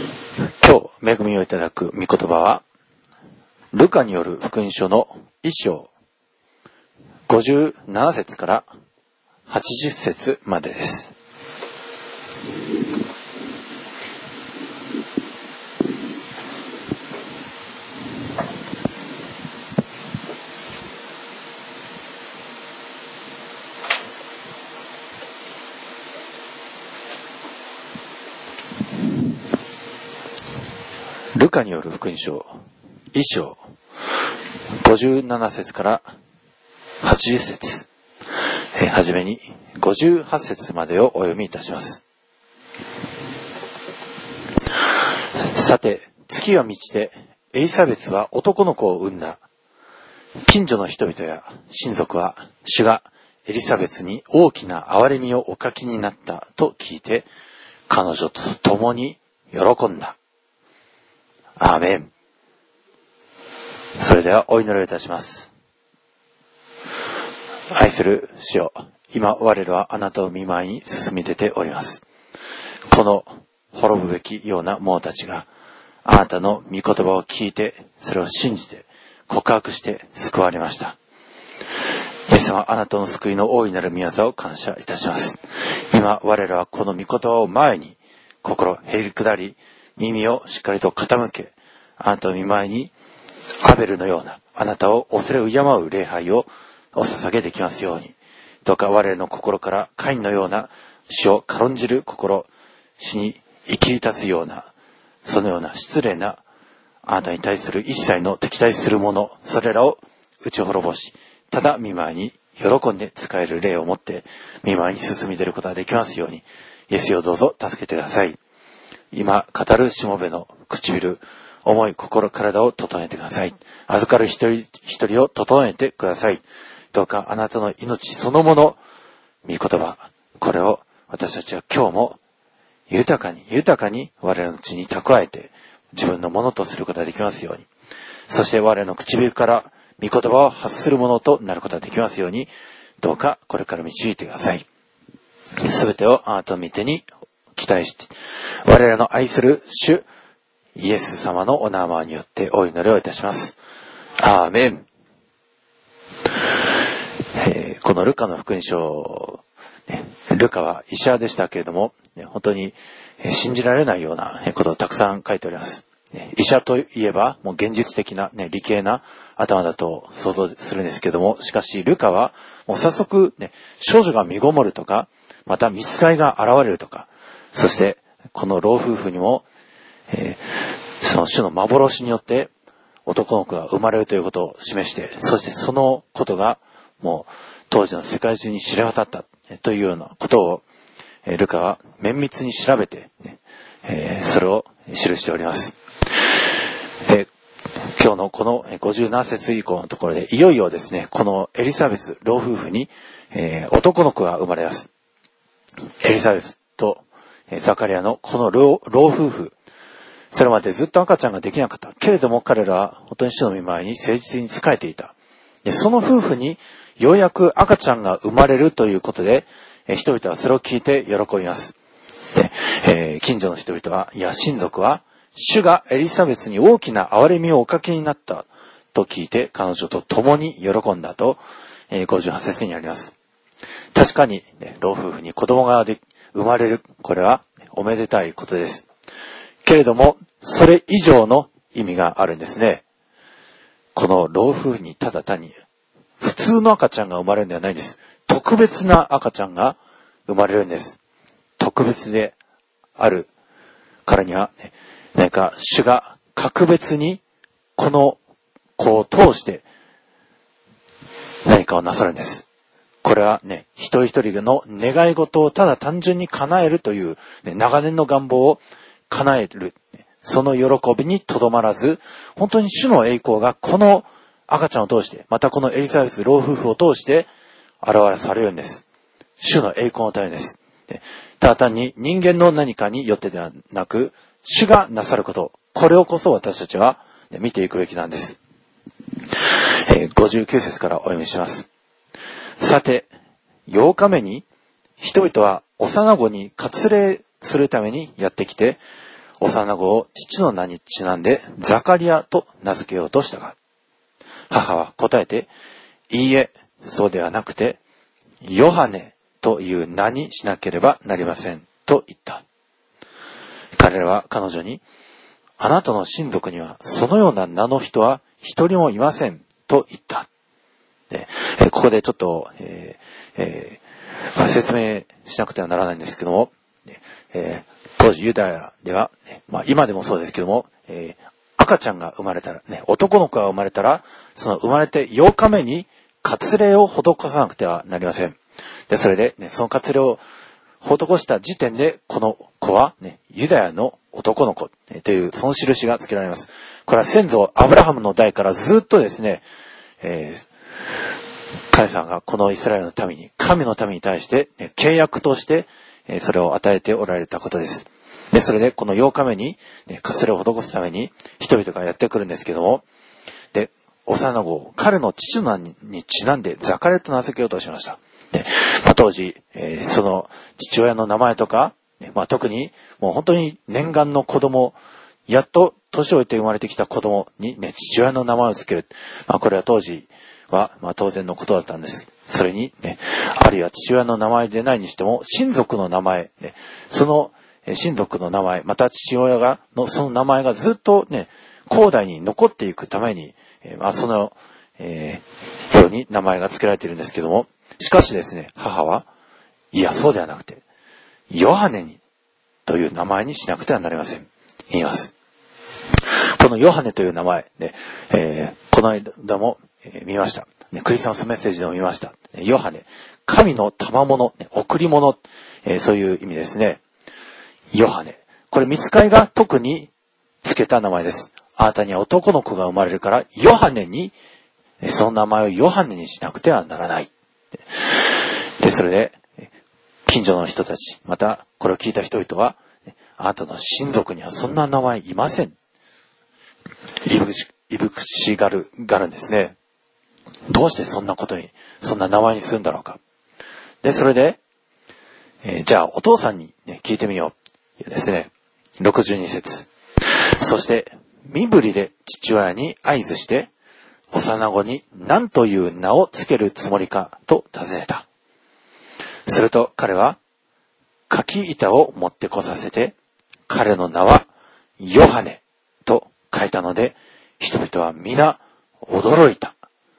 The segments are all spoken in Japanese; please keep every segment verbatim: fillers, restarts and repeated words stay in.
今日恵みをいただく御言葉はルカによる福音書の一章ごじゅうなな節からはちじゅっ節までです。ルカによる福音書一章ごじゅうなな節からはちじゅっ節、えー、はじめにごじゅうはち節までをお読みいたします。さて、月は満ちてエリザベスは男の子を産んだ。近所の人々や親族は主がエリザベスに大きな憐れみをおかきになったと聞いて、彼女と共に喜んだ。アーメン。それではお祈りをいたします。愛する主よ、今我らはあなたを御前に進み出ております。この滅ぶべきような者たちがあなたの御言葉を聞いて、それを信じて告白して救われました。イエス様、あなたの救いの大いなる御業を感謝いたします。今我らはこの御言葉を前に心へり下り、耳をしっかりと傾け、あなたの御前にアベルのようなあなたを恐れ敬う礼拝をお捧げできますように、どうか我らの心からカインのような主を軽んじる心、主に生きり立つような、そのような失礼なあなたに対する一切の敵対するもの、それらを打ち滅ぼし、ただ御前に喜んで使える霊を持って御前に進み出ることができますように、イエスをどうぞ助けてください。今語るしもべの唇、思い、心、体を整えてください。預かる一人一人を整えてください。どうかあなたの命そのもの、御言葉、これを私たちは今日も豊かに豊かに我らのうちに蓄えて自分のものとすることができますように、そして我らの唇から御言葉を発するものとなることができますように、どうかこれから導いてください。すべてをあなたの御手に期待して、我らの愛する主イエス様のお名前によってお祈りをいたします。アーメン。えー、このルカの福音書、ね、ルカは医者でしたけれども、ね、本当に信じられないようなことをたくさん書いております。ね、医者といえばもう現実的な、ね、理系な頭だと想像するんですけども、しかしルカはもう早速、ね、少女が身ごもるとか、また御使いが現れるとか、そしてこの老夫婦にも、えー、その主の幻によって男の子が生まれるということを示して、そしてそのことがもう当時の世界中に知れ渡ったというようなことを、えー、ルカは綿密に調べて、ねえー、それを記しております。えー、今日のこのごじゅうなな節以降のところでいよいよですね、このエリザベス老夫婦に、えー、男の子が生まれます。エリザベスとザカリアのこの 老, 老夫婦、それまでずっと赤ちゃんができなかったけれども、彼らは本当に主の御前に誠実に仕えていた。でその夫婦にようやく赤ちゃんが生まれるということで、え人々はそれを聞いて喜びます。で、えー、近所の人々は、いや親族は主がエリザベスに大きな憐れみをおかけになったと聞いて、彼女と共に喜んだと、えー、ごじゅうはち節にあります。確かに、ね、老夫婦に子供がで生まれる、これはおめでたいことです。けれどもそれ以上の意味があるんですね。この老夫婦にただ単に普通の赤ちゃんが生まれるんではないんです。特別な赤ちゃんが生まれるんです。特別であるからには、ね、何か主が格別にこの子を通して何かをなさるんです。これはね、一人一人の願い事をただ単純に叶えるという、ね、長年の願望を叶える、その喜びにとどまらず、本当に主の栄光がこの赤ちゃんを通して、またこのエリザベス老夫婦を通して現れされるんです。主の栄光のためです。ただ単に人間の何かによってではなく、主がなさること、これをこそ私たちは見ていくべきなんです。えー、ごじゅうきゅう節からお読みします。さて、ようかめに人々は幼子に割礼するためにやってきて、 幼子を父の名にちなんでザカリアと名付けようとしたが、母は答えて、いいえ、そうではなくて、ヨハネという名にしなければなりませんと言った。彼らは彼女に、あなたの親族にはそのような名の人は一人もいませんと言った。でえここでちょっと、えーえーまあ、説明しなくてはならないんですけども、えー、当時ユダヤでは、まあ、今でもそうですけども、えー、赤ちゃんが生まれたら、ね、男の子が生まれたら、その生まれてようかめに割礼を施さなくてはなりません。で、それで、ね、その割礼を施した時点で、この子は、ね、ユダヤの男の子、ね、という、その印がつけられます。これは先祖アブラハムの代からずっとですね、えー、神様がこのイスラエルのために、神のために対して、ね、契約として、えー、それを与えておられたことです。で、それで、このようかめに、ね、割礼を施すために、人々がやってくるんですけども、で、幼子を彼の父の名にちなんでザカレと名付けようとしました。で、まあ、当時、えー、その父親の名前とか、ね、まあ、特にもう本当に念願の子供、やっと年老いて生まれてきた子供に、ね、父親の名前を付ける。まあ、これは当時は、まあ、当然のことだったんです。それに、ね、あるいは父親の名前でないにしても、親族の名前、ね、その親族の名前、また父親がのその名前がずっとね、後代に残っていくために、えー、まあ、その、えー、ように名前が付けられているんですけども、しかしですね、母は、いや、そうではなくて、ヨハネにという名前にしなくてはなりません。言います。このヨハネという名前、ね、えー、この間も、えー、見ました、ね。クリスマスメッセージでも見ました。ヨハネ、神の賜物、ね、贈り物、えー、そういう意味ですね。ヨハネ。これ、御使いが特に付けた名前です。あなたには男の子が生まれるから、ヨハネに、その名前をヨハネにしなくてはならない。で、それで、近所の人たち、また、これを聞いた人々は、あなたの親族にはそんな名前いません。いぶくし、いぶくしがる、がるんですね。どうしてそんなことに、そんな名前にするんだろうか。で、それで、えー、じゃあお父さんに、ね、聞いてみよう。ですね。ろくじゅうに節。そして、身振りで父親に合図して、幼子に何という名をつけるつもりかと尋ねた。すると彼は、柿板を持ってこさせて、彼の名はヨハネと書いたので、人々は皆驚いた。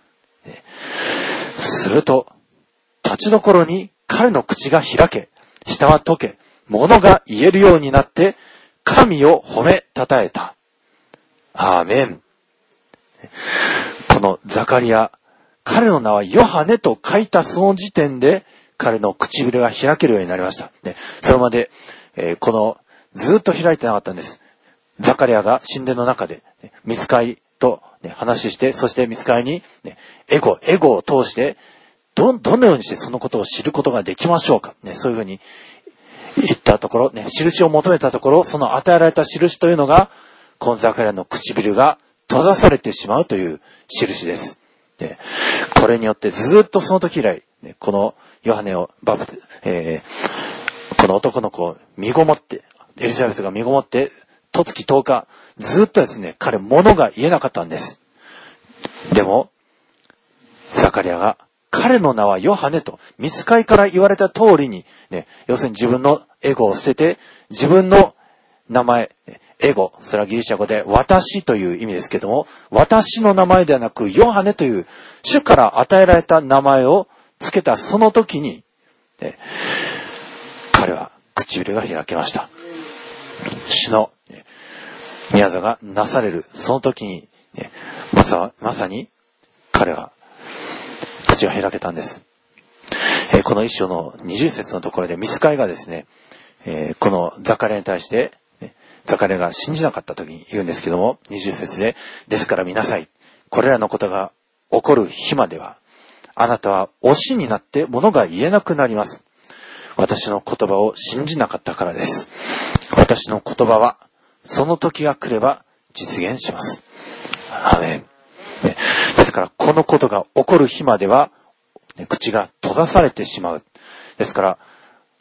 すると、立ちどころに彼の口が開け、舌は溶け、物が言えるようになって、神を褒めたたえた。アーメン。このザカリア、彼の名はヨハネと書いたその時点で、彼の唇が開けるようになりました。ね、それまで、えー、この、ずっと開いてなかったんです。ザカリアが神殿の中で、ね、御使いと、ね、話して、そして御使いに、ね、エゴ、エゴを通して、ど、どのようにしてそのことを知ることができましょうか。ね、そういうふうに言ったところ、ね、印を求めたところ、その与えられた印というのが、このザカリアの唇が閉ざされてしまうという印です。で、これによってずっとその時以来、ね、このヨハネをバブ、えー、この男の子を身ごもって、エリザベスが身ごもって、十月十日、ずっとですね、彼物が言えなかったんです。でも、ザカリアが、彼の名はヨハネと、御使いから言われた通りに、ね、要するに自分のエゴを捨てて、自分の名前、エゴ、それはギリシャ語で私という意味ですけども、私の名前ではなく、ヨハネという主から与えられた名前をつけたその時に、ね、彼は唇が開けました。主の宮座がなされるその時に、ね、まさ、まさに彼は口が開けたんです。えー、この一章のにじゅう節のところで御使いがですね、えー、このザカリアに対して、ね、ザカリアが信じなかった時に言うんですけども、にじゅう節で、ですから見なさい。これらのことが起こる日までは、あなたは推しになって物が言えなくなります。私の言葉を信じなかったからです。私の言葉は、その時が来れば実現します。アーメン。ね、ですから、このことが起こる日までは、ね、口が閉ざされてしまう。ですから、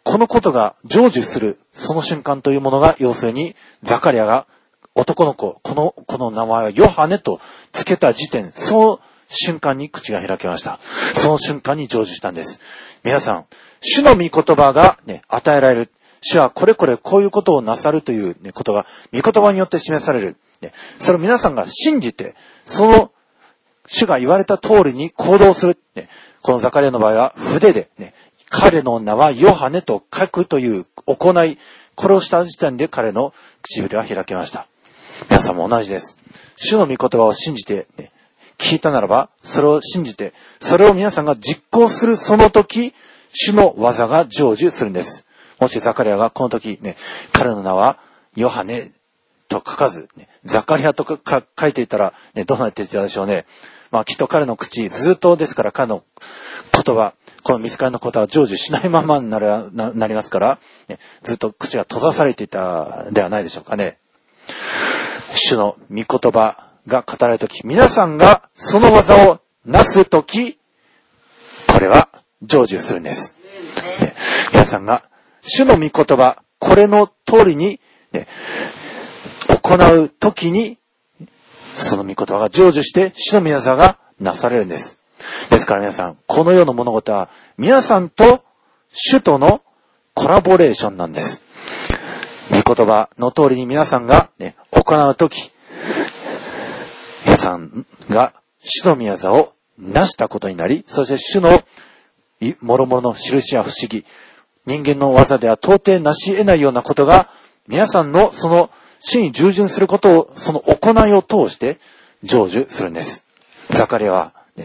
このことが成就する、その瞬間というものが、要するに、ザカリアが男の子、この、この名前はヨハネと付けた時点、その瞬間に口が開けました。その瞬間に成就したんです。皆さん、主の御言葉がね、与えられる。主はこれこれこういうことをなさるという、ね、ことが、御言葉によって示される。ね、それを皆さんが信じて、その、主が言われた通りに行動する。ね、このザカリアの場合は筆で、ね、彼の名はヨハネと書くという行い、これをした時点で彼の唇は開けました。皆さんも同じです。主の御言葉を信じて、ね、聞いたならば、それを信じて、それを皆さんが実行するその時、主の技が成就するんです。もしザカリアがこの時、ね、彼の名はヨハネと書かず、ね、ザカリアとか書いていたら、ね、どうなっていたでしょうね。まあきっと彼の口、ずっとですから彼の言葉、この見つかりのことは成就しないままになる、な、なりますから、ね、ずっと口が閉ざされていたではないでしょうかね。主の御言葉が語られるとき、皆さんがその技をなすとき、これは成就するんです。ね、皆さんが主の御言葉、これの通りに、ね、行うときに、その御言葉が成就して、主の御業がなされるんです。ですから皆さん、この世の物事は、皆さんと主とのコラボレーションなんです。御言葉の通りに皆さんが、ね、行うとき、皆さんが主の御業を成したことになり、そして主の諸々の印や不思議、人間の技では到底成し得ないようなことが、皆さんのその主に従順することを、その行いを通して成就するんです。ザカリアは、ね、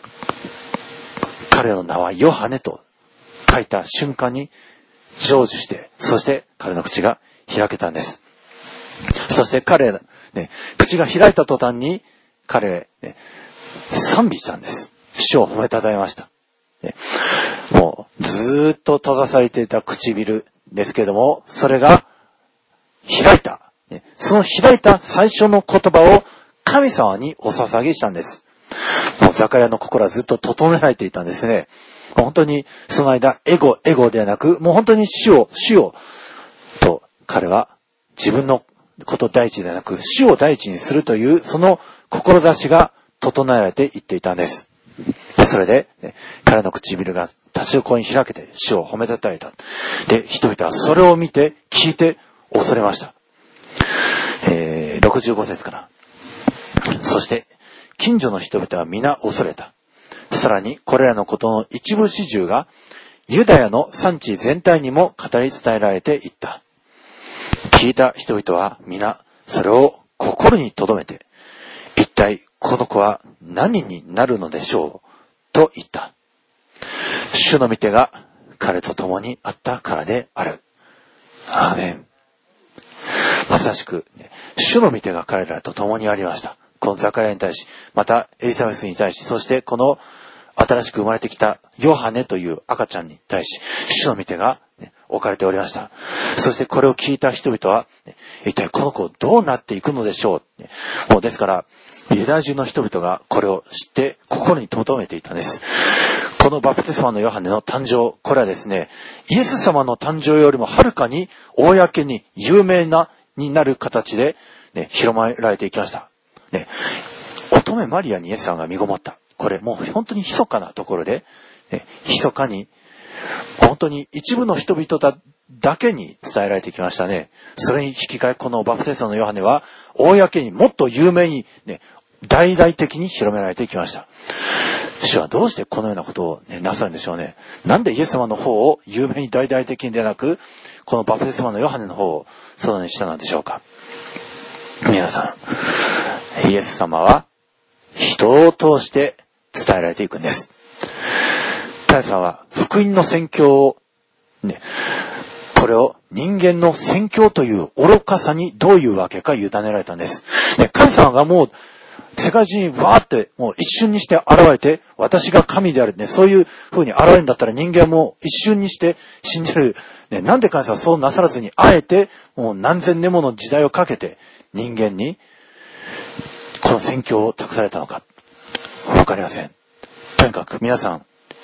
彼の名はヨハネと書いた瞬間に成就して、そして彼の口が開けたんです。そして彼、ね、口が開いた途端に彼、ね、賛美したんです。主を褒めたたえました。ね、もうずーっと閉ざされていた唇ですけれども、それが開いた。ね、その開いた最初の言葉を神様にお捧げしたんです。もうザカリアの心はずっと整えられていたんですね。本当にその間エゴエゴではなく、もう本当に主を主をと彼は自分のこと第一ではなく主を第一にするというその志が整えられていっていたんです。それで、ね、彼の唇が立ち横に開けて主を褒めたたえた。で、人々はそれを見て聞いて恐れました。えー、ろくじゅうご節から。そして近所の人々は皆恐れた。さらにこれらのことの一部始終がユダヤの産地全体にも語り伝えられていった。聞いた人々は皆それを心に留めて、一体この子は何になるのでしょうと言った。主の御手が彼と共にあったからである。アーメン。まさしく、ね、主の御手が彼らと共にありました。このザカリアに対し、またエリザベスに対し、そしてこの新しく生まれてきたヨハネという赤ちゃんに対し、主の御手が、ね、置かれておりました。そしてこれを聞いた人々は、ね、一体この子どうなっていくのでしょう。ね、もうですから、ユダヤ人の人々がこれを知って心に留めていたんです。このバプテスマのヨハネの誕生、これはですね、イエス様の誕生よりもはるかに公に有名なになる形で、ね、広まられていきました。ね、乙女マリアにイエス様が身ごもった。これもう本当に密かなところで、ね、密かに、本当に一部の人々だ、だけに伝えられてきましたね。それに引き換え、このバプテスマのヨハネは、公にもっと有名に、ね、大々的に広められてきました。主はどうしてこのようなことを、ね、なさるんでしょうね。なんでイエス様の方を有名に大々的にではなく、このバプテスマのヨハネの方をそにしたのでしょうか。皆さん、イエス様は人を通して伝えられていくんです。神様は福音の宣教を、ね、これを人間の宣教という愚かさにどういうわけか委ねられたんです。ね、神様がもう世界中にわーってもう一瞬にして現れて、私が神である、ね、そういう風に現れるんだったら人間はもう一瞬にして信じる。ね、なんで神様はそうなさらずに、あえてもう何千年もの時代をかけて人間にこの宣教を託されたのか。わかりません。とにかく皆さん、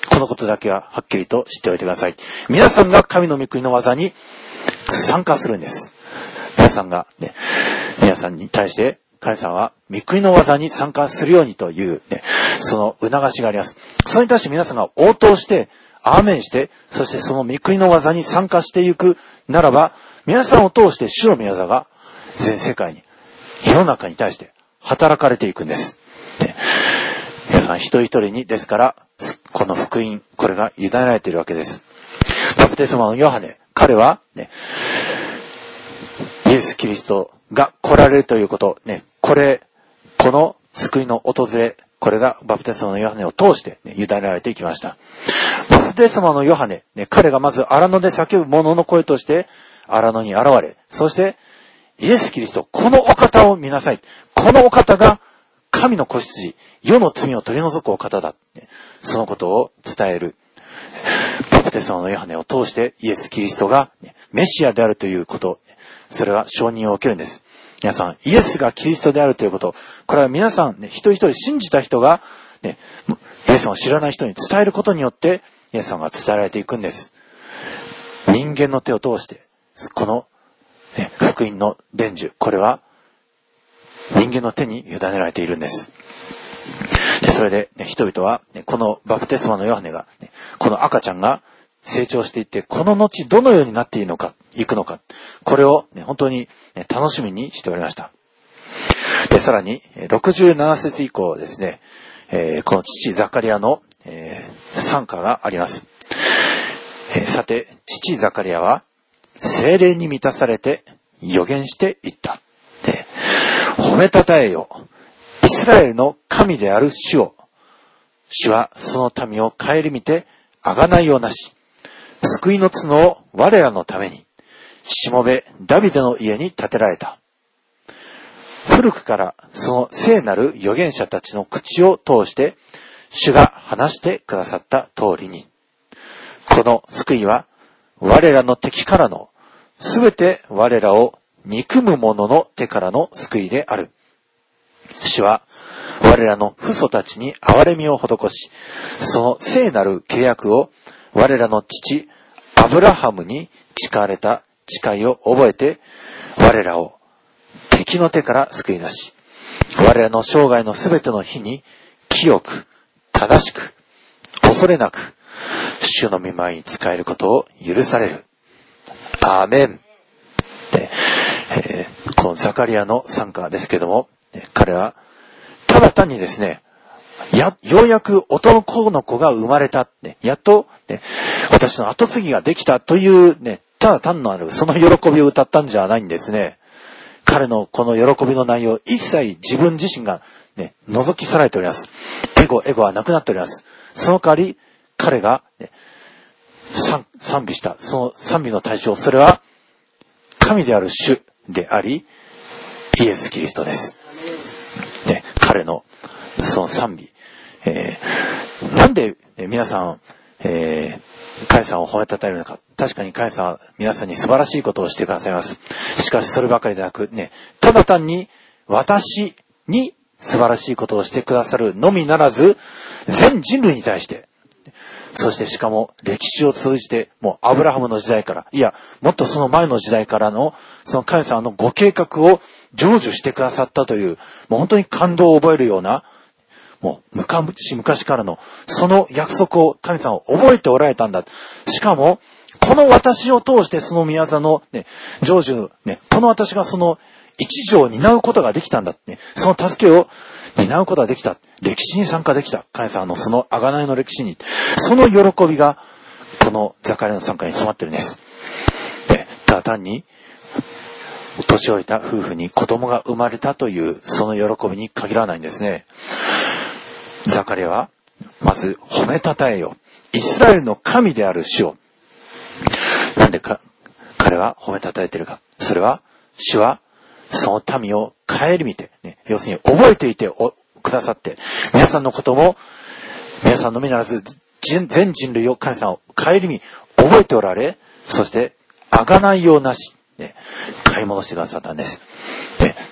このことだけははっきりと知っておいてください。皆さんが神の御国の技に参加するんです。皆さんがね、皆さんに対して神様は御国の技に参加するようにという、ね、その促しがあります。それに対して皆さんが応答して、アーメンして、そしてその御国の技に参加していくならば、皆さんを通して主の御業が全世界に、世の中に対して働かれていくんです。ね、皆さん一人一人に、ですから、この福音、これが委ねられているわけです。バプテスマのヨハネ、彼は、ね、イエス・キリストが来られるということ、ね、これ、この救いの訪れ、これがバプテスマのヨハネを通して、ね、委ねられていきました。バプテスマのヨハネ、ね、彼がまず荒野で叫ぶ者の声として荒野に現れ、そしてイエス・キリスト、このお方を見なさい。このお方が神の子羊、世の罪を取り除くお方だ。ね、そのことを伝える。バプテスマのヨハネを通してイエス・キリストが、ね、メシアであるということ、それは承認を受けるんです。皆さん、イエスがキリストであるということ、これは皆さん、ね、一人一人信じた人が、ね、イエスを知らない人に伝えることによって、イエス様が伝えられていくんです。人間の手を通して、この、ね、福音の伝授、これは人間の手に委ねられているんです。でそれで、ね、人々は、ね、このバプテスマのヨハネが、ね、この赤ちゃんが成長していって、この後どのようになっているのか、いくのか、これを、ね、本当に、ね、楽しみにしておりました。で、さらに、ろくじゅうなな節以降ですね、えー、この父ザカリアの、えー、賛歌があります。えー、さて、父ザカリアは、聖霊に満たされて予言していった。で、褒めたたえよ。イスラエルの神である主を。主はその民を顧みて、あがないようなし。救いの角を我らのために、しもべダビデの家に建てられた。古くからその聖なる預言者たちの口を通して、主が話してくださった通りに。この救いは、我らの敵からの、すべて我らを憎む者の手からの救いである。主は、我らの父祖たちに憐れみを施し、その聖なる契約を我らの父、アブラハムに誓われた誓いを覚えて、我らを敵の手から救い出し、我らの生涯のすべての日に、清く、正しく、恐れなく、主の御前に仕えることを許される。アーメン。で、えー、このザカリアの賛歌ですけども、彼はただ単にですね、やようやく男の子が生まれた、ね、やっと、ね、私の後継ぎができたというね、ただ単なるその喜びを歌ったんじゃないんですね。彼のこの喜びの内容、一切自分自身がね、覗き去られております。エゴ、エゴはなくなっております。その代わり、彼が、ね、賛, 賛美した、その賛美の対象、それは、神である主であり、イエス・キリストです。ね、彼の、その賛美。えー、なんで、ね、皆さん、えー、神様を褒めたたえるのか。確かに神様は皆さんに素晴らしいことをしてくださいます。しかしそればかりでなく、ね、ただ単に私に素晴らしいことをしてくださるのみならず、全人類に対して、そしてしかも歴史を通じて、もうアブラハムの時代から、いや、もっとその前の時代からの、その神様のご計画を成就してくださったという、もう本当に感動を覚えるような、もう昔々からの、その約束を神様を覚えておられたんだ。しかも、この私を通してその宮座のね、成就、ね、この私がその一条を担うことができたんだ。ね、その助けを担うことができた。歴史に参加できた。神様のその贖いの歴史に。その喜びが、このザカリアの参加に詰まってるんです。で、ただ単に、年老いた夫婦に子供が生まれたという、その喜びに限らないんですね。ザカリアは、まず褒めたたえよ。イスラエルの神である主を。なんでか、彼は褒めたたえているか。それは、主は、その民を顧みて、ね、要するに覚えていておくださって、皆さんのことも、皆さんのみならず、全人類を神様を顧み、覚えておられ、そして、贖いようなし、ね、買い戻してくださったんです。で、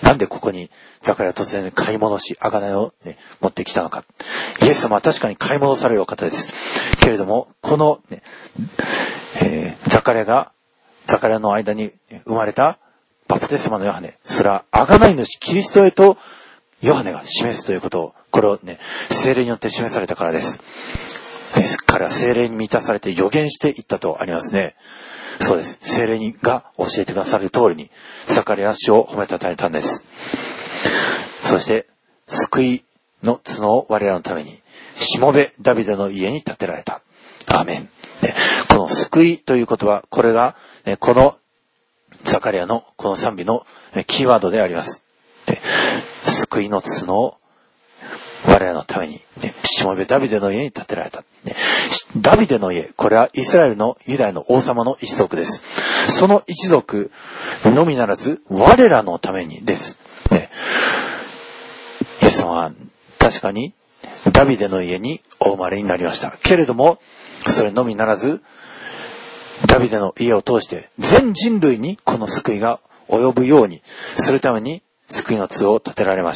なんでここにザカリア突然買い戻し、贖いを、ね、持ってきたのか。イエス様は確かに買い戻されるお方です。けれども、この、ねえー、ザカリアが、ザカリアの間に生まれたバプテスマのヨハネ、それは贖い主キリストへとヨハネが示すということを、これをね、聖霊によって示されたからです。彼は聖霊に満たされて予言していったとありますね。そうです。聖霊が教えてくださる通りに、ザカリア氏を褒めたたえたんです。そして、救いの角を我らのために、しもべダビデの家に建てられた。アーメン。この救いという言葉、これが、このザカリアのこの賛美のキーワードであります。救いの角を我らのために、ね、しもべダビデの家に建てられた、ね。ダビデの家、これはイスラエルのユダヤの王様の一族です。その一族のみならず、我らのためにです。ね、イエス様は確かにダビデの家にお生まれになりました。けれども、それのみならず、ダビデの家を通して全人類にこの救いが及ぶようにするために救いの杖を立てられました。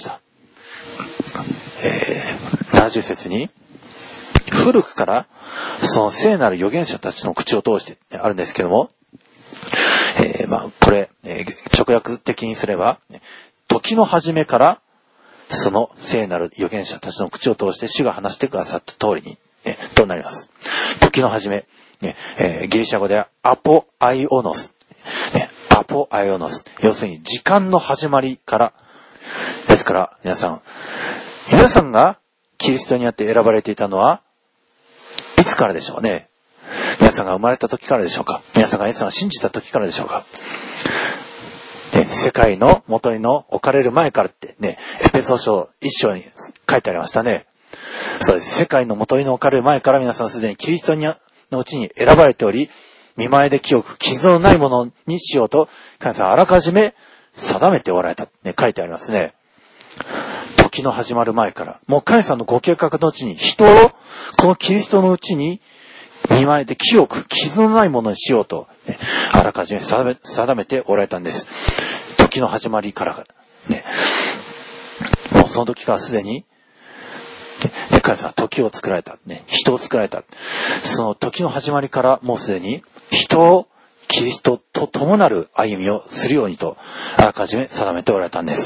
えー、ななじゅう節に古くからその聖なる預言者たちの口を通してあるんですけども、えー、まあこれ、えー、直訳的にすれば時の初めからその聖なる預言者たちの口を通して主が話してくださった通りに、えー、となります。時の初め、ねえー、ギリシャ語ではアポアイオノス、ね、アポアイオノス、要するに時間の始まりからですから、皆さん皆さんがキリストにあって選ばれていたのはいつからでしょうね。皆さんが生まれた時からでしょうか。皆さんがイエス様を信じた時からでしょうか。で、世界の元にの置かれる前からってね、エペソ書一章に書いてありましたね。そうです。世界の元にの置かれる前から皆さんすでにキリストのうちに選ばれており、見前で清く傷のないものにしようと神様はあらかじめ定めておられた、ね、書いてありますね。時の始まる前から、もう神様のご計画のうちに人をこのキリストのうちに見前で清く傷のないものにしようと、ね、あらかじめ定め、定めておられたんです。時の始まりからね、もうその時からすでに、ね、神様は時を作られた、ね、人を作られた。その時の始まりからもうすでに人をキリストと共なる歩みをするようにとあらかじめ定めておられたんです。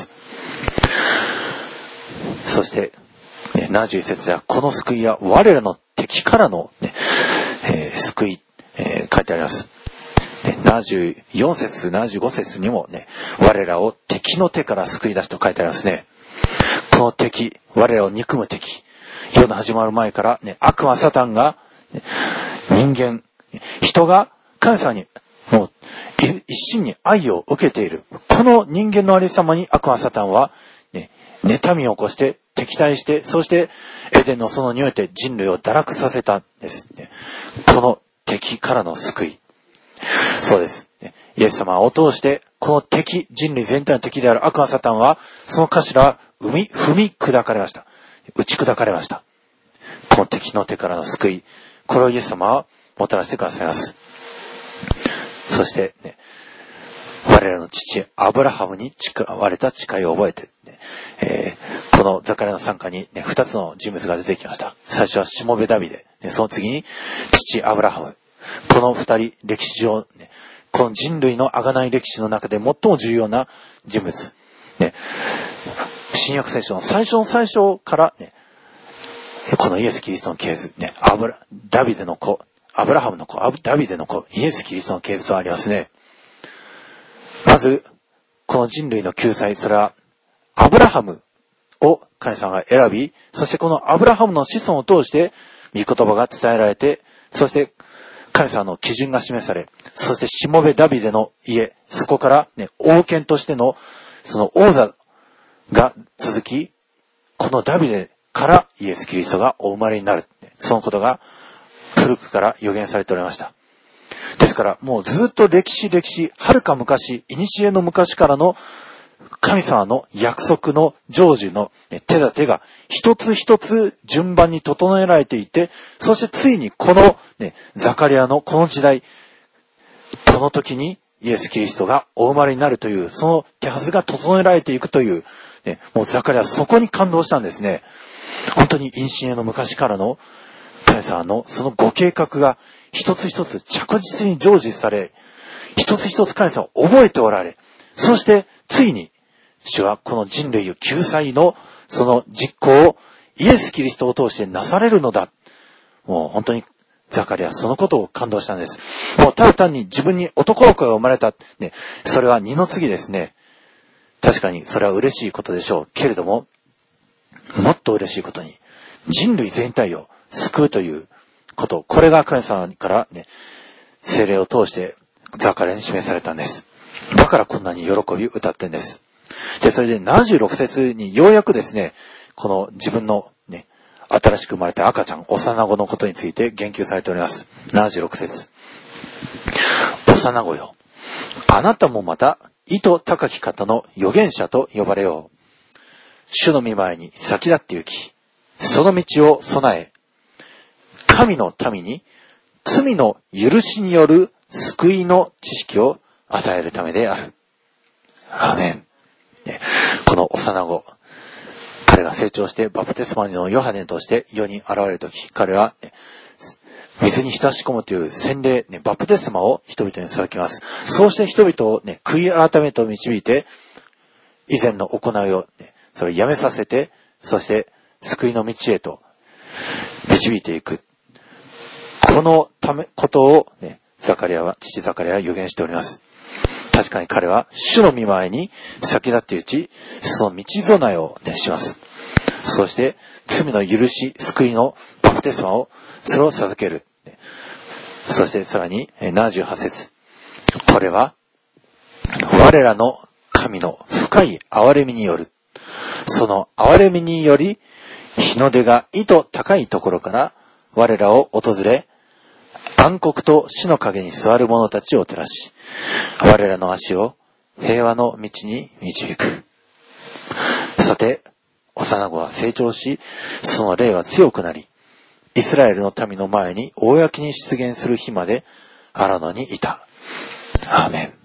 そして、ね、ななじゅういち節ではこの救いは我らの敵からの、ねえー、救い、えー、書いてあります。ね、ななじゅうよん節、ななじゅうご節にもね、我らを敵の手から救い出すと書いてありますね。この敵、我らを憎む敵、世の始まる前から、ね、悪魔サタンが、ね、人間、人が神様にもう一心に愛を受けている。この人間のありさまに悪魔サタンは、ね、妬みを起こして敵対して、そしてエデンの園において人類を堕落させたんですね。この敵からの救い。そうです。イエス様を通して、この敵、人類全体の敵である悪魔サタンは、その頭は踏み、踏み砕かれました。打ち砕かれました。この敵の手からの救い。これをイエス様はもたらしてくださいます。そして、ね、我らの父、アブラハムに誓われた誓いを覚えて、ねえー、このザカリアの参加に、ね、二つの人物が出てきました。最初はしもべダビデ、ね、その次に父アブラハム。この二人、歴史上、ね、この人類の贖い歴史の中で最も重要な人物。ね、新約聖書の最初の最初から、ね、このイエス・キリストの系図、ね、アブラ、ダビデの子、アブラハムの子、ダビデの子、イエス・キリストの系図とありますね。まず、この人類の救済、それは、アブラハムを神様が選び、そしてこのアブラハムの子孫を通して、御言葉が伝えられて、そして神様の基準が示され、そしてしもべダビデの家、そこから、ね、王権としてのその王座が続き、このダビデからイエス・キリストがお生まれになる。そのことが古くから予言されておりました。ですからもうずっと歴史歴史、遥か昔、古の昔からの神様の約束の成就の手立てが一つ一つ順番に整えられていて、そしてついにこの、ね、ザカリアのこの時代、この時にイエス・キリストがお生まれになるという、その手はずが整えられていくという、ね、もうザカリアはそこに感動したんですね。本当に因縁への昔からの神様のそのご計画が一つ一つ着実に成就され、一つ一つ神様を覚えておられ、そしてついに主はこの人類を救済のその実行をイエス・キリストを通してなされるのだ。もう本当にザカリアはそのことを感動したんです。もうただ単に自分に男の子が生まれた、ね、それは二の次ですね。確かにそれは嬉しいことでしょうけれども、もっと嬉しいことに人類全体を救うということ、これが神様からね、聖霊を通してザカリアに示されたんです。だからこんなに喜び歌ってんです。で、それでななじゅうろく節にようやくですね、この自分のね、新しく生まれた赤ちゃん、幼子のことについて言及されております。ななじゅうろく節。幼子よ、あなたもまた意図高き方の預言者と呼ばれよう。主の御前に先立って行き、その道を備え、神の民に罪の許しによる救いの知識を与えるためである。アーメン。この幼子、彼が成長してバプテスマのヨハネとして世に現れるとき、彼は水に浸し込むという洗礼、ね、バプテスマを人々に授きます。そうして人々を、ね、悔い改めと導いて、以前の行いを、ね、それをやめさせて、そして救いの道へと導いていく。このため、ことを、ね、ザカリアは、父ザカリアは予言しております。確かに彼は主の御前に先立って打ち、その道備えを、ね、します。そして罪の許し、救いのバプテスマを、それを授ける。そしてさらにななじゅうはち節。これは我らの神の深い憐れみによる。その憐れみにより日の出が意図高いところから我らを訪れ、暗黒と死の影に座る者たちを照らし、我らの足を平和の道に導く。さて、幼子は成長し、その霊は強くなり、イスラエルの民の前に公に出現する日まで荒野にいた。アーメン。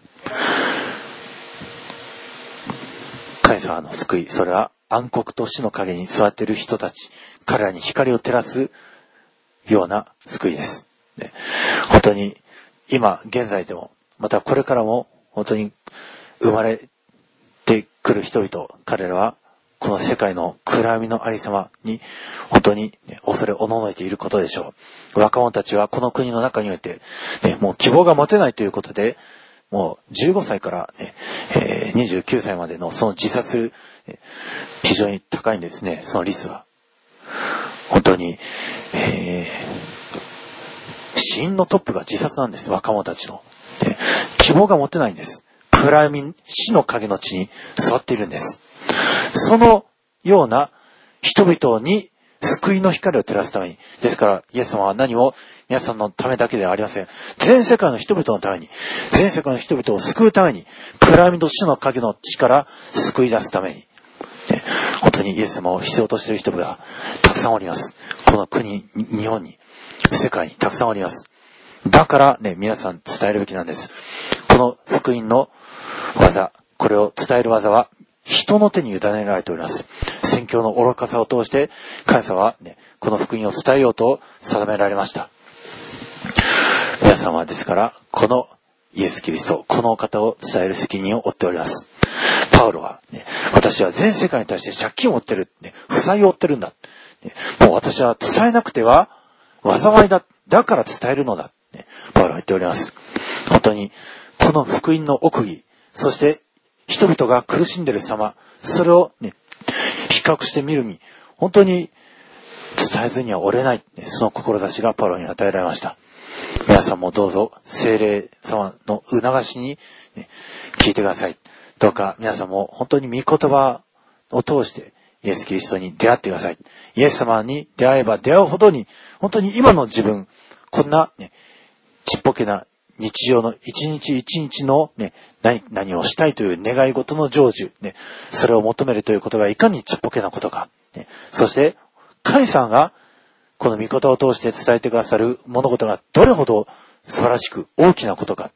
神様の救い、それは暗黒と死の影に座っている人たち、彼らに光を照らすような救いです。ね、本当に今現在でも、またこれからも本当に生まれてくる人々、彼らはこの世界の暗闇のありさまに本当に、ね、恐れおののいていることでしょう。若者たちはこの国の中において、ね、もう希望が持てないということで、もうじゅうごさいから、ねえー、にじゅうきゅうさいまでのその自殺、非常に高いんですね、その率は。本当に、えー、死因のトップが自殺なんです、若者たちの。ね、希望が持てないんです。暗闇、死の影の地に座っているんです。そのような人々に救いの光を照らすために、ですからイエス様は何も皆さんのためだけではありません。全世界の人々のために、全世界の人々を救うために、暗闇と死の影の地から救い出すために、ね、本当にイエス様を必要としている人がたくさんおります。この国、日本に、世界にたくさんおります。だからね、皆さん伝えるべきなんです。この福音の技、これを伝える技は人の手に委ねられております。宣教の愚かさを通して神様は、ね、この福音を伝えようと定められました。皆さんはですからこのイエス・キリスト、このお方を伝える責任を負っております。パウロは、ね、私は全世界に対して借金を負ってる、ね、負債を負ってるんだ、ね、もう私は伝えなくては災いだ、だから伝えるのだ、ね、パウロは言っております。本当にこの福音の奥義、そして人々が苦しんでいる様、それを、ね、比較してみるに、本当に伝えずには折れない、ね、その志がパウロに与えられました。皆さんもどうぞ聖霊様の促しに、ね、聞いてください。どうか皆さんも本当に御言葉を通してイエス・キリストに出会ってください。イエス様に出会えば出会うほどに、本当に今の自分、こんな、ね、ちっぽけな日常の一日一日の、ね、何、何をしたいという願い事の成就、ね、それを求めるということがいかにちっぽけなことか、ね、そして神様がこの御言葉を通して伝えてくださる物事がどれほど素晴らしく大きなことか、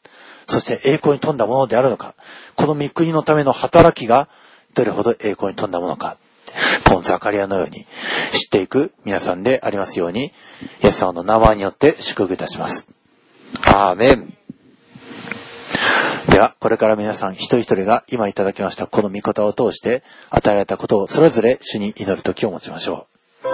そして栄光に富んだものであるのか、この御国のための働きがどれほど栄光に富んだものか、このザカリアのように知っていく皆さんでありますように、イエス様の名前によって祝福いたします。アーメン。では、これから皆さん一人一人が今いただきましたこの御言葉を通して与えられたことをそれぞれ主に祈る時を持ちましょう。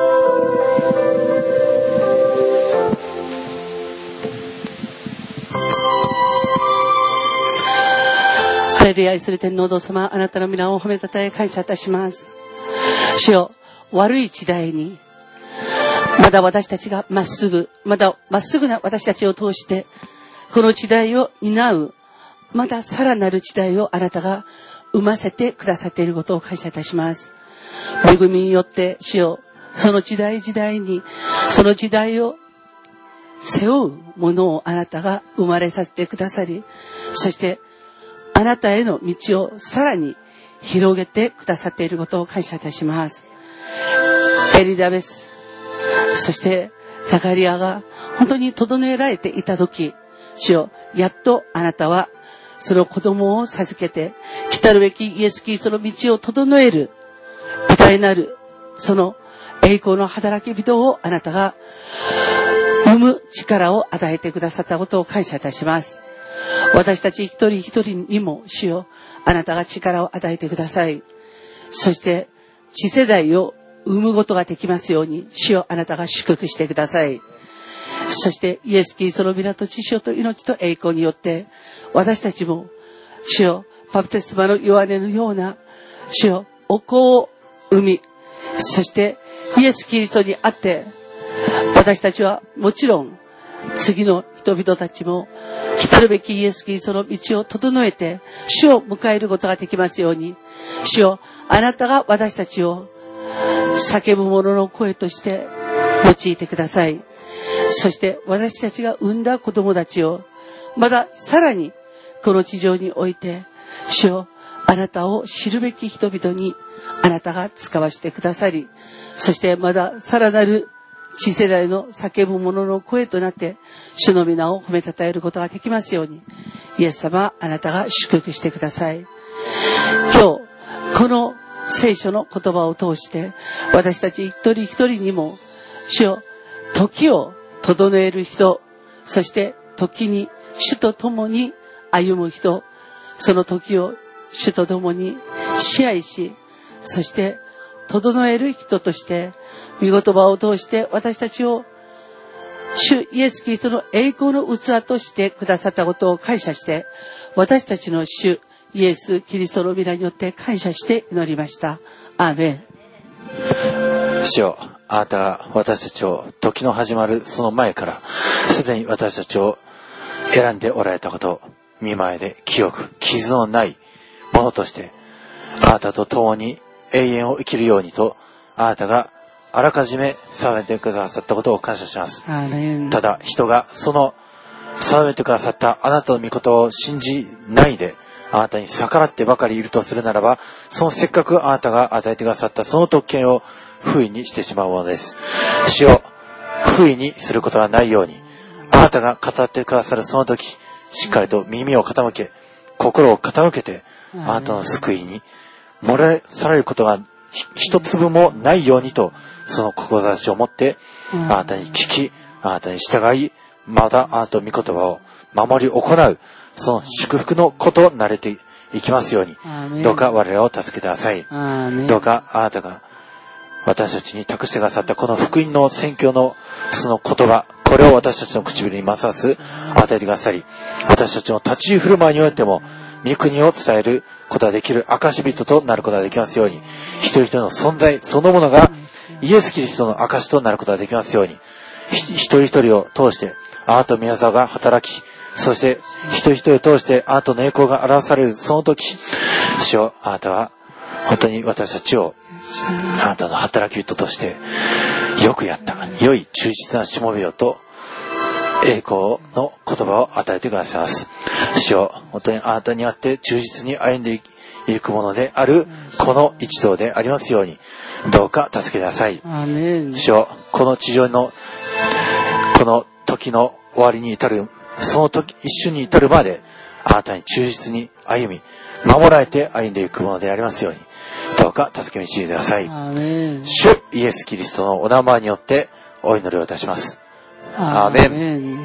ハレルヤ、愛する天皇堂様、あなたの皆を褒めたたえ感謝いたします。主よ、悪い時代にまだ私たちがまっすぐまだまっすぐな私たちを通してこの時代を担うまださらなる時代をあなたが生ませてくださっていることを感謝いたします。恵みによって主よ、その時代時代にその時代を背負うものをあなたが生まれさせてくださり、そしてあなたへの道をさらに広げてくださっていることを感謝いたします。エリザベス、そしてザカリアが本当に整えられていた時、主よ、やっとあなたはその子供を授けて来たるべきイエス・キリストの道を整える偉大なるその栄光の働き人をあなたが生む力を与えてくださったことを感謝いたします。私たち一人一人にも主よ、あなたが力を与えてください。そして次世代を生むことができますように主よ、あなたが祝福してください。そしてイエス・キリストの皆と血潮と命と栄光によって私たちも主よ、バプテスマのヨハネのような主よ、お子を生み、そしてイエス・キリストにあって私たちはもちろん次の人々たちも来たるべきイエス・キリストの道を整えて主を迎えることができますように、主よ、あなたが私たちを叫ぶ者の声として用いてください。そして私たちが産んだ子供たちをまださらにこの地上において主よ、あなたを知るべき人々にあなたが使わせてくださり、そしてまださらなる次世代の叫ぶ者の声となって主の皆を褒めたたえることができますように、イエス様、あなたが祝福してください。今日この聖書の言葉を通して私たち一人一人にも主よ、時を整える人、そして時に主と共に歩む人、その時を主と共に支配し、そして整える人として御言葉を通して私たちを主イエス・キリストの栄光の器としてくださったことを感謝して、私たちの主イエス・キリストの皆によって感謝して祈りました。アーメン。 主よ、あなたが私たちを時の始まるその前からすでに私たちを選んでおられたことを見前で清く傷のないものとしてあなたと共に永遠を生きるようにとあなたがあらかじめ定めてくださったことを感謝します。ただ人がその定めてくださったあなたの御言葉を信じないであなたに逆らってばかりいるとするならば、そのせっかくあなたが与えてくださったその特権を不意にしてしまうものです。主を不意にすることがないように、あなたが語ってくださるその時、しっかりと耳を傾け、心を傾けて、あなたの救いに漏れ去られることが一粒もないようにと、その志を持ってあなたに聞き、あなたに従い、またあなたの御言葉を守り行う、その祝福のことを慣れていきますように、どうか我らを助けてください。どうかあなたが私たちに託してくださったこの福音の宣教のその言葉、これを私たちの唇にますます与えてくださり、私たちの立ち居振る舞いにおいても御国を伝えることができる証人となることができますように、一人一人の存在そのものがイエス・キリストの証となることができますように、一人一人を通してあなたの宮沢が働き、そして一人一人を通してあなたの栄光が表されるその時、主よ、あなたは本当に私たちをあなたの働き人としてよくやった、良い忠実なしもべよと栄光の言葉を与えてくださいます。主よ、本当にあなたにあって忠実に歩んでいくものであるこの一同でありますように、どうか助けてください。主よ、この地上のこの時の終わりに至るその時一瞬に至るまで、 あなたに忠実に歩み、守られて歩んでいくものでありますように、どうか助け導いてください。 アーメン。 主イエスキリストのお名前によってお祈りをいたします。アーメン。 アーメン。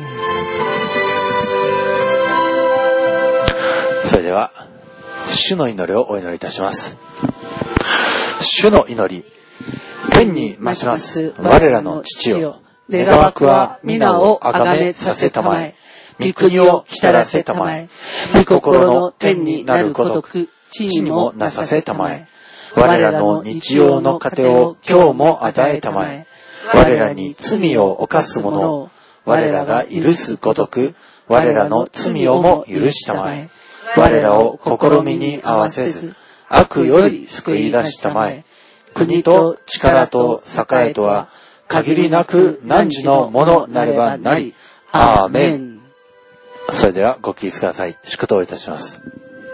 それでは、主の祈りをお祈りいたします。主の祈り、天に増します我らの父よ、願わくは皆をあがめさせたまえ、御国を来たらせたまえ、御心の天になるごとく地にもなさせたまえ、我らの日曜の糧を今日も与えたまえ、我らに罪を犯す者を我らが許すごとく我らの罪をも許したまえ、我らを試みに合わせず悪より救い出したまえ、国と力と栄とは限りなく汝のものなればなり。アーメン。それではご起立ください。祝祷いたします。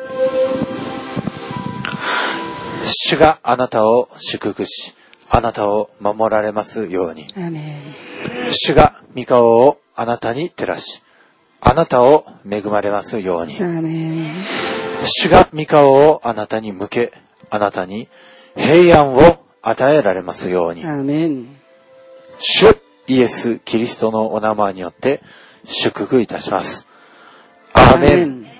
主があなたを祝福し、あなたを守られますように。 アーメン。 主が御顔をあなたに照らし、あなたを恵まれますように。 アーメン。 主が御顔をあなたに向け、あなたに平安を与えられますように。 アーメン。 主イエス・キリストのお名前によって祝福いたします。アーメン。